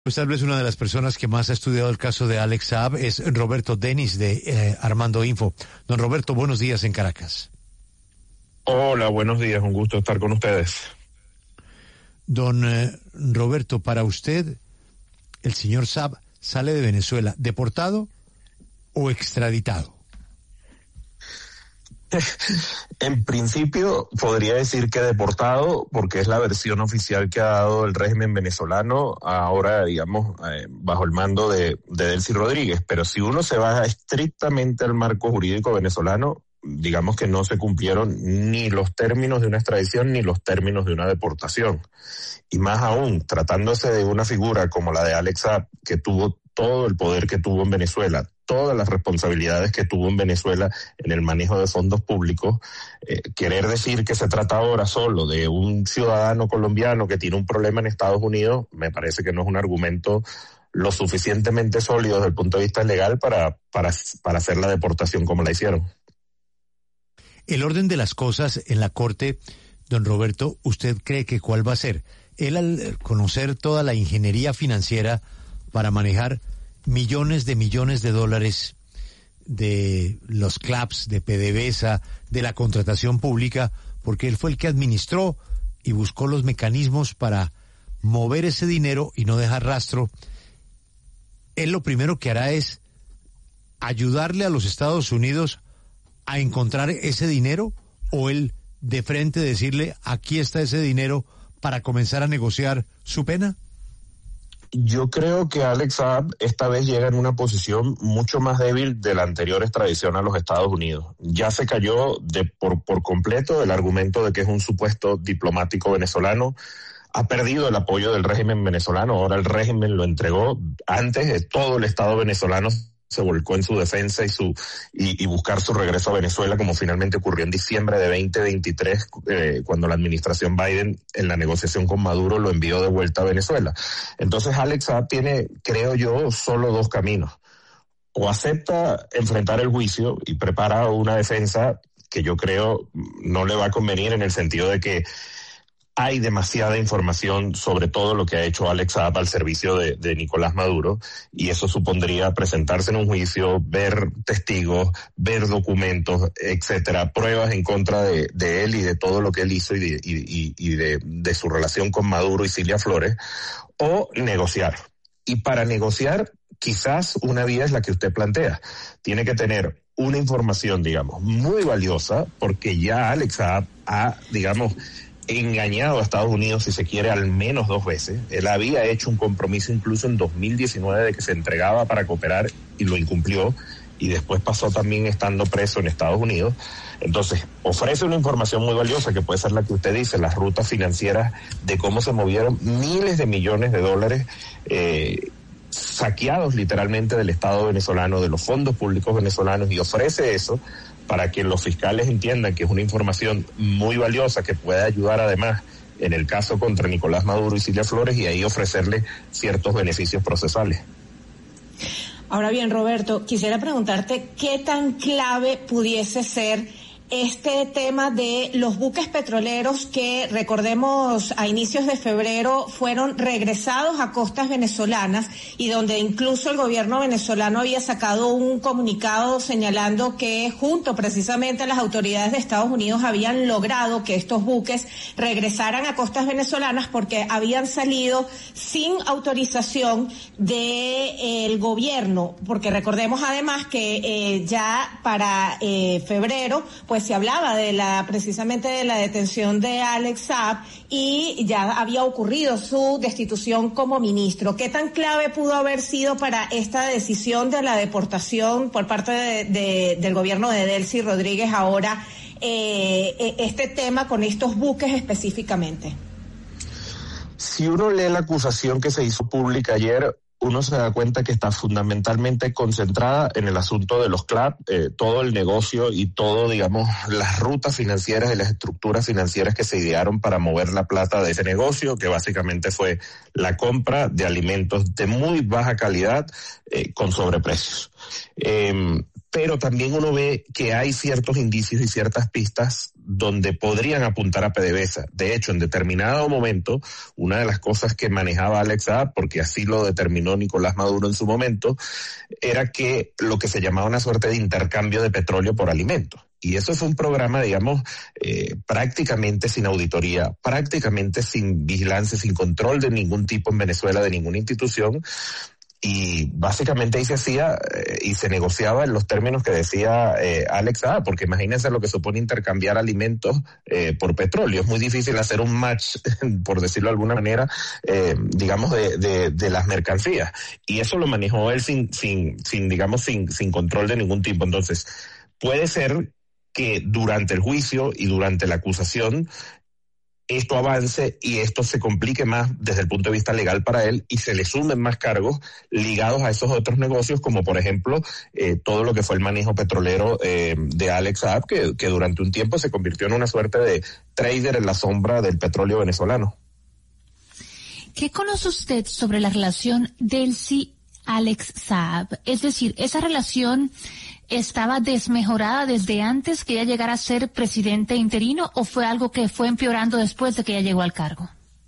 Pues tal vez una de las personas que más ha estudiado el caso de Alex Saab es Roberto Denis de Armando Info. Don Roberto, buenos días en Caracas. Hola, buenos días, un gusto estar con ustedes. Don Roberto, para usted, ¿el señor Saab sale de Venezuela deportado o extraditado? En principio podría decir que deportado, porque es la versión oficial que ha dado el régimen venezolano ahora, digamos, bajo el mando de Delcy Rodríguez. Pero si uno se va estrictamente al marco jurídico venezolano, digamos que no se cumplieron ni los términos de una extradición ni los términos de una deportación. Y más aún, tratándose de una figura como la de Alex Saab, que tuvo todo el poder que tuvo en Venezuela, todas las responsabilidades que tuvo en Venezuela en el manejo de fondos públicos, querer decir que se trata ahora solo de un ciudadano colombiano que tiene un problema en Estados Unidos, me parece que no es un argumento lo suficientemente sólido desde el punto de vista legal para hacer la deportación como la hicieron. El orden de las cosas en la Corte, don Roberto, ¿usted cree que cuál va a ser? Él, al conocer toda la ingeniería financiera para manejar millones de dólares de los CLAPS, de PDVSA, de la contratación pública, porque él fue el que administró y buscó los mecanismos para mover ese dinero y no dejar rastro, él lo primero que hará es ayudarle a los Estados Unidos a encontrar ese dinero, o él de frente decirle aquí está ese dinero para comenzar a negociar su pena? Yo creo que Alex Saab esta vez llega en una posición mucho más débil de la anterior extradición a los Estados Unidos. Ya se cayó por completo el argumento de que es un supuesto diplomático venezolano. Ha perdido el apoyo del régimen venezolano. Ahora el régimen lo entregó. Antes todo el Estado venezolano se volcó en su defensa y buscar su regreso a Venezuela, como finalmente ocurrió en diciembre de 2023, cuando la administración Biden, en la negociación con Maduro, lo envió de vuelta a Venezuela. Entonces Alex Saab tiene, creo yo, solo dos caminos. O acepta enfrentar el juicio y prepara una defensa que yo creo no le va a convenir, en el sentido de que hay demasiada información sobre todo lo que ha hecho Alex Saab al servicio de Nicolás Maduro, y eso supondría presentarse en un juicio, ver testigos, ver documentos, etcétera, pruebas en contra de él y de todo lo que él hizo y de su relación con Maduro y Cilia Flores, o negociar. Y para negociar, quizás una vía es la que usted plantea. Tiene que tener una información, digamos, muy valiosa, porque ya Alex Saab ha, digamos, engañado a Estados Unidos, si se quiere, al menos 2 veces. Él había hecho un compromiso incluso en 2019 de que se entregaba para cooperar y lo incumplió, y después pasó también estando preso en Estados Unidos. Entonces, ofrece una información muy valiosa que puede ser la que usted dice, las rutas financieras de cómo se movieron miles de millones de dólares saqueados literalmente del Estado venezolano, de los fondos públicos venezolanos, y ofrece eso para que los fiscales entiendan que es una información muy valiosa que puede ayudar además en el caso contra Nicolás Maduro y Cilia Flores, y ahí ofrecerle ciertos beneficios procesales. Ahora bien, Roberto, quisiera preguntarte qué tan clave pudiese ser este tema de los buques petroleros que, recordemos, a inicios de febrero fueron regresados a costas venezolanas, y donde incluso el gobierno venezolano había sacado un comunicado señalando que junto precisamente a las autoridades de Estados Unidos habían logrado que estos buques regresaran a costas venezolanas porque habían salido sin autorización del gobierno, porque recordemos además que ya para febrero pues se hablaba precisamente de la detención de Alex Saab, y ya había ocurrido su destitución como ministro. ¿Qué tan clave pudo haber sido para esta decisión de la deportación por parte del gobierno de Delcy Rodríguez ahora este tema con estos buques específicamente? Si uno lee la acusación que se hizo pública ayer, uno se da cuenta que está fundamentalmente concentrada en el asunto de los CLAP, todo el negocio y todo, digamos, las rutas financieras y las estructuras financieras que se idearon para mover la plata de ese negocio, que básicamente fue la compra de alimentos de muy baja calidad con sobreprecios. pero también uno ve que hay ciertos indicios y ciertas pistas donde podrían apuntar a PDVSA. De hecho, en determinado momento, una de las cosas que manejaba Alex Saab, porque así lo determinó Nicolás Maduro en su momento, era que lo que se llamaba una suerte de intercambio de petróleo por alimentos. Y eso fue un programa, digamos, prácticamente sin auditoría, prácticamente sin vigilancia, sin control de ningún tipo en Venezuela, de ninguna institución. Y básicamente ahí se hacía y se negociaba en los términos que decía Alex Saab, porque imagínense lo que supone intercambiar alimentos por petróleo. Es muy difícil hacer un match, por decirlo de alguna manera, digamos, de las mercancías. Y eso lo manejó él sin control de ningún tipo. Entonces, puede ser que durante el juicio y durante la acusación esto avance y esto se complique más desde el punto de vista legal para él y se le sumen más cargos ligados a esos otros negocios, como por ejemplo todo lo que fue el manejo petrolero de Alex Saab, que durante un tiempo se convirtió en una suerte de trader en la sombra del petróleo venezolano. ¿Qué conoce usted sobre la relación Delcy-Alex Saab? Es decir, ¿esa relación estaba desmejorada desde antes que ella llegara a ser presidente interino o fue algo que fue empeorando después de que ella llegó al cargo?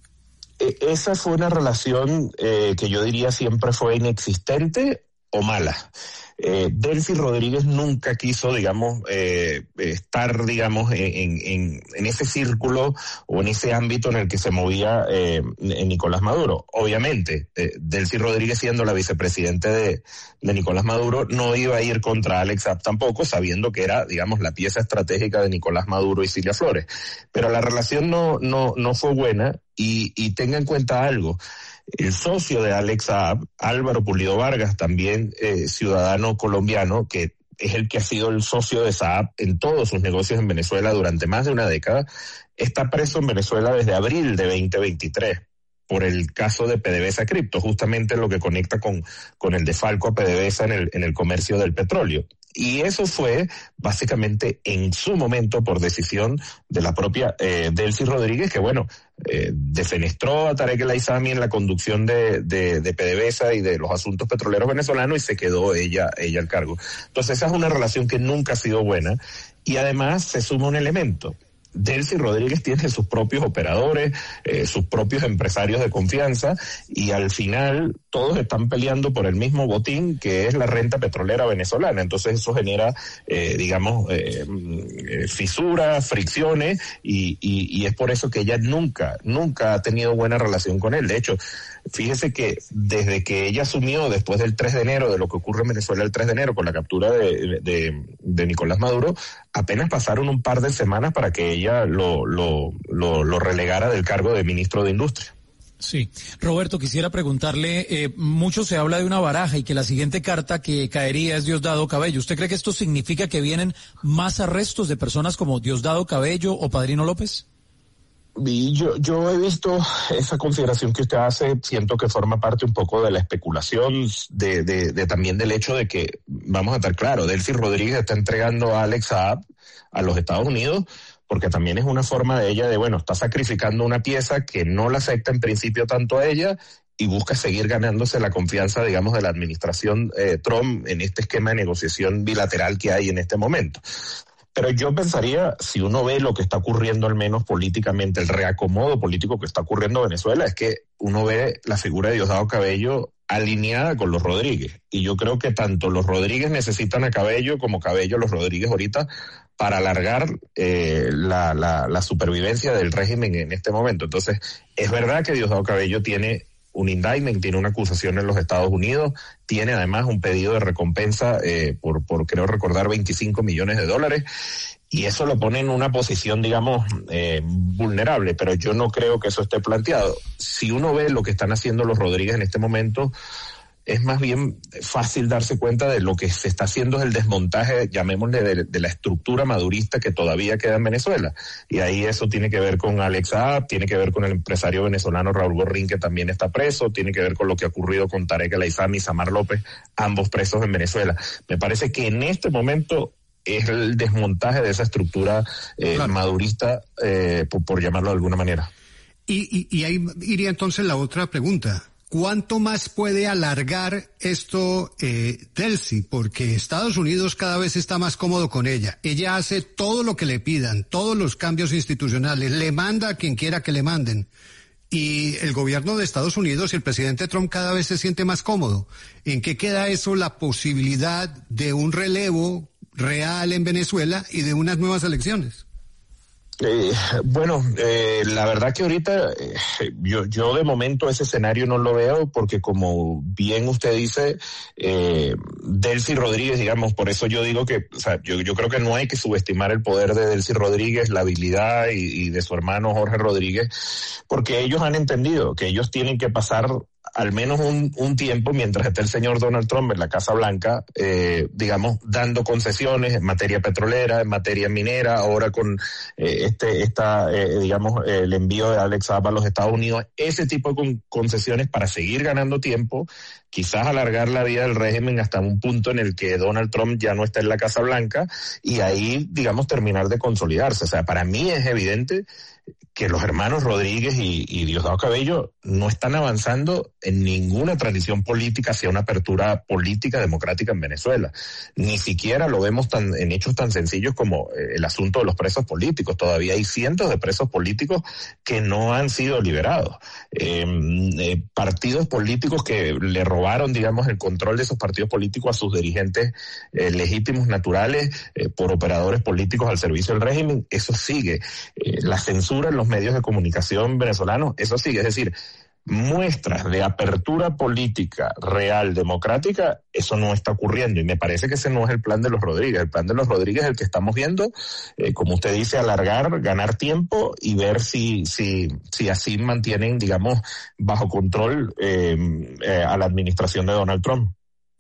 Esa fue una relación que yo diría siempre fue inexistente o mala. Delcy Rodríguez nunca quiso, digamos, estar, digamos, en ese círculo o en ese ámbito en el que se movía Nicolás Maduro. Obviamente, Delcy Rodríguez, siendo la vicepresidente de Nicolás Maduro, no iba a ir contra Alex Saab tampoco, sabiendo que era, digamos, la pieza estratégica de Nicolás Maduro y Cilia Flores. Pero la relación no fue buena y tenga en cuenta algo. El socio de Alex Saab, Álvaro Pulido Vargas, también ciudadano colombiano, que es el que ha sido el socio de Saab en todos sus negocios en Venezuela durante más de una década, está preso en Venezuela desde abril de 2023 por el caso de PDVSA Cripto, justamente lo que conecta con el defalco a PDVSA en el comercio del petróleo. Y eso fue básicamente en su momento por decisión de la propia Delcy Rodríguez, que bueno, defenestró a Tarek El Aissami en la conducción de PDVSA y de los asuntos petroleros venezolanos y se quedó ella al cargo. Entonces esa es una relación que nunca ha sido buena y además se suma un elemento. Delcy Rodríguez tiene sus propios operadores, sus propios empresarios de confianza y al final todos están peleando por el mismo botín que es la renta petrolera venezolana. Entonces eso genera, fisuras, fricciones y es por eso que ella nunca ha tenido buena relación con él. De hecho, fíjese que desde que ella asumió después del 3 de enero, de lo que ocurre en Venezuela el 3 de enero con la captura de Nicolás Maduro, apenas pasaron un par de semanas para que ella lo relegara del cargo de ministro de Industria. Sí. Roberto, quisiera preguntarle, mucho se habla de una baraja y que la siguiente carta que caería es Diosdado Cabello. ¿Usted cree que esto significa que vienen más arrestos de personas como Diosdado Cabello o Padrino López? Y yo he visto esa consideración que usted hace, siento que forma parte un poco de la especulación, de también del hecho de que, vamos a estar claros, Delcy Rodríguez está entregando a Alex Saab a los Estados Unidos, porque también es una forma de ella de, bueno, está sacrificando una pieza que no la acepta en principio tanto a ella y busca seguir ganándose la confianza, digamos, de la administración Trump en este esquema de negociación bilateral que hay en este momento. Pero yo pensaría, si uno ve lo que está ocurriendo al menos políticamente, el reacomodo político que está ocurriendo en Venezuela, es que uno ve la figura de Diosdado Cabello alineada con los Rodríguez. Y yo creo que tanto los Rodríguez necesitan a Cabello como Cabello a los Rodríguez ahorita para alargar la supervivencia del régimen en este momento. Entonces, es verdad que Diosdado Cabello tiene un indictment, tiene una acusación en los Estados Unidos, tiene además un pedido de recompensa por creo recordar $25 millones, y eso lo pone en una posición, digamos, vulnerable, pero yo no creo que eso esté planteado. Si uno ve lo que están haciendo los Rodríguez en este momento, es más bien fácil darse cuenta de lo que se está haciendo es el desmontaje, llamémosle, de la estructura madurista que todavía queda en Venezuela. Y ahí eso tiene que ver con Alex Saab, tiene que ver con el empresario venezolano Raúl Gorrín, que también está preso, tiene que ver con lo que ha ocurrido con Tarek El Aissami y Samar López, ambos presos en Venezuela. Me parece que en este momento es el desmontaje de esa estructura madurista, por llamarlo de alguna manera. Y ahí iría entonces la otra pregunta. ¿Cuánto más puede alargar esto Delcy? Porque Estados Unidos cada vez está más cómodo con ella. Ella hace todo lo que le pidan, todos los cambios institucionales, le manda a quien quiera que le manden. Y el gobierno de Estados Unidos y el presidente Trump cada vez se siente más cómodo. ¿En qué queda eso, la posibilidad de un relevo real en Venezuela y de unas nuevas elecciones? La verdad que ahorita yo de momento ese escenario no lo veo porque como bien usted dice, Delcy Rodríguez, digamos, por eso yo digo que, o sea, yo creo que no hay que subestimar el poder de Delcy Rodríguez, la habilidad y de su hermano Jorge Rodríguez, porque ellos han entendido que ellos tienen que pasar al menos un tiempo mientras esté el señor Donald Trump en la Casa Blanca, digamos, dando concesiones en materia petrolera, en materia minera, ahora con el envío de Alex Saab a los Estados Unidos, ese tipo de concesiones para seguir ganando tiempo, quizás alargar la vida del régimen hasta un punto en el que Donald Trump ya no está en la Casa Blanca y ahí, digamos, terminar de consolidarse. O sea, para mí es evidente que los hermanos Rodríguez y Diosdado Cabello no están avanzando en ninguna transición política hacia una apertura política democrática en Venezuela. Ni siquiera lo vemos en hechos tan sencillos como el asunto de los presos políticos. Todavía hay cientos de presos políticos que no han sido liberados. Partidos políticos que le robaron, digamos, el control de esos partidos políticos a sus dirigentes legítimos, naturales, por operadores políticos al servicio del régimen, eso sigue. La censura en los medios de comunicación venezolanos, eso sigue. Es decir, muestras de apertura política real, democrática, eso no está ocurriendo y me parece que ese no es el plan de los Rodríguez. El plan de los Rodríguez es el que estamos viendo, como usted dice, alargar, ganar tiempo y ver si así mantienen, digamos, bajo control a la administración de Donald Trump.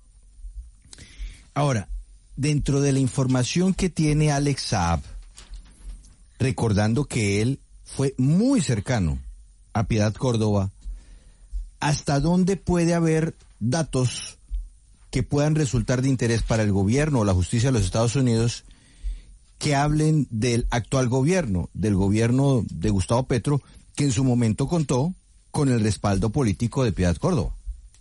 Ahora, dentro de la información que tiene Alex Saab, recordando que él fue muy cercano a Piedad Córdoba, ¿hasta dónde puede haber datos que puedan resultar de interés para el gobierno o la justicia de los Estados Unidos que hablen del actual gobierno, del gobierno de Gustavo Petro, que en su momento contó con el respaldo político de Piedad Córdoba?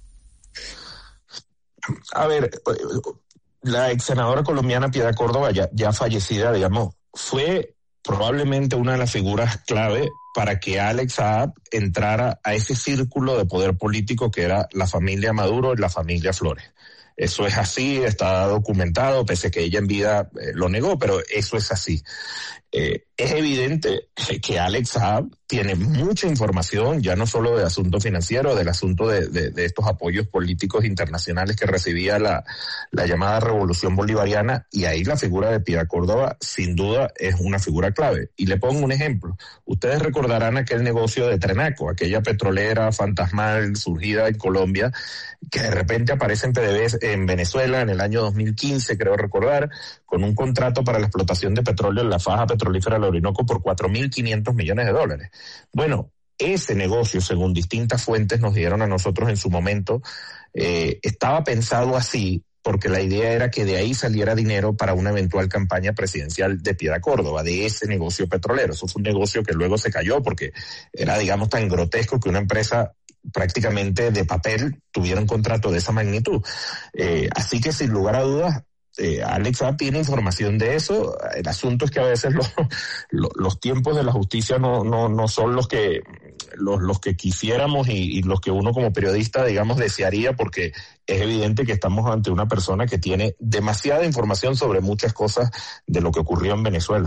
A ver, la ex senadora colombiana Piedad Córdoba, ya fallecida, digamos, fue probablemente una de las figuras clave para que Alex Saab entrara a ese círculo de poder político que era la familia Maduro y la familia Flores. Eso es así, está documentado, pese a que ella en vida lo negó, pero eso es así. Es evidente que Alex Saab tiene mucha información, ya no solo de asunto financiero, del asunto de estos apoyos políticos internacionales que recibía la llamada Revolución Bolivariana, y ahí la figura de Piedad Córdoba sin duda es una figura clave. Y le pongo un ejemplo. Ustedes recordarán aquel negocio de Trenaco, aquella petrolera fantasmal surgida en Colombia, que de repente aparece en PDVSA en Venezuela en el año 2015, creo recordar, con un contrato para la explotación de petróleo en la faja petrolífera del Orinoco por $4.500 millones. Bueno, ese negocio, según distintas fuentes nos dieron a nosotros en su momento, estaba pensado así porque la idea era que de ahí saliera dinero para una eventual campaña presidencial de Piedad Córdoba, de ese negocio petrolero. Eso fue un negocio que luego se cayó porque era, digamos, tan grotesco que una empresa prácticamente de papel tuviera un contrato de esa magnitud. Así que sin lugar a dudas, Alex Saab tiene información de eso. El asunto es que a veces los tiempos de la justicia no son los que quisiéramos y los que uno como periodista, digamos, desearía, porque es evidente que estamos ante una persona que tiene demasiada información sobre muchas cosas de lo que ocurrió en Venezuela.